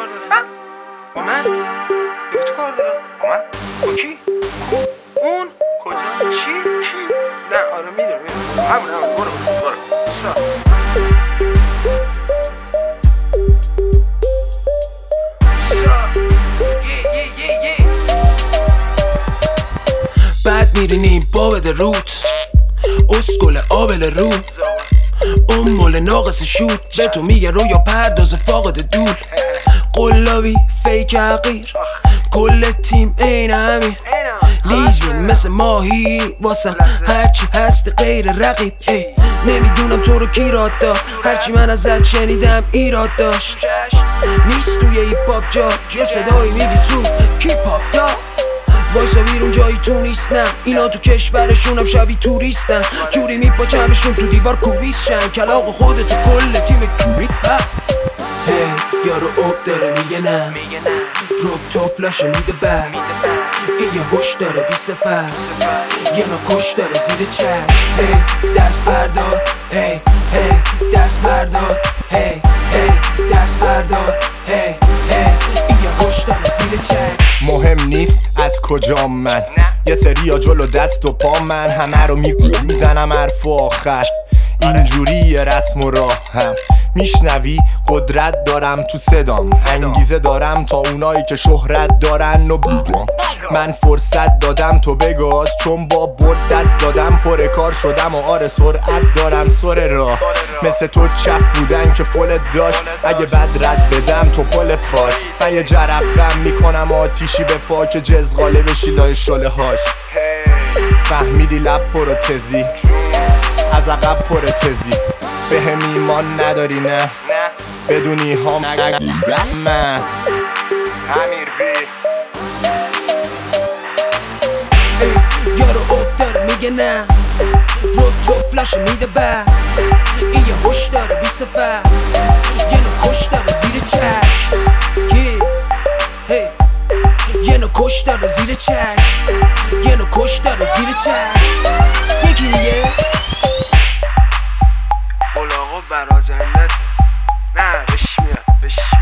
کار دارم؟ با من؟ با تو کار دارم؟ با من؟ با کی؟ اون؟ کجا؟ چی؟ کی؟ نه آره میدونم همون برو بعد میرینیم با بده روت اسکل آبل رو اون مول ناقص شود به تو میگه رویا پرداز فاقد دول قلابی فیک حقیر کل تیم این همین لیزیم مثل ماهی واسم هرچی هست غیر رقیب نمیدونم تو رو کی راد داد هرچی من ازت شنیدم ایراد داشت نیست توی ایپ هاپ جا یه صدایی میگی تو کیپ هاپ دا وایسا بیرون جایی تو نیستم اینا تو کشورشونم شبیه توریستن جوری میپاچمشون تو دیوار کوبیسشن کلاغ خودتو کل تیم کوبیت یارو اوب داره میگه نه روب تو فلاش میده بر این یه هوش داره بی سفر یه نو کش داره زیر چک دست بردار دست بردار دست بردار این یه هوش داره زیر چک مهم نیست از کجا من یه سریا جلو دست و پا من همه رو میزنم حرف آخر اینجوری رسم و راه هم میشنوی قدرت دارم تو صدام انگیزه دارم تا اونایی که شهرت دارن و بگم من فرصت دادم تو بگاز چون با برد دست دادم پر کار شدم و آره سرعت دارم سر راه مثل تو چپ بودن که فلت داشت اگه بد رد بدم تو پل پات من یه جرقم میکنم آتیشی به پا که جزغاله بشی لای شله هاش فهمیدی لب پروتزی از عقب پروتزی به هم ایمان نداری نه بدونی هم من امیر بی یارو اوب داره میگه نه روب تو فلاش میده بر این یه هوش داره بی سفر یه نو کش داره زیر چک یه نو کش داره زیر چک یه نو کش داره زیر چک یکی دیگه قلاغو برا جنت نه بش میاد بش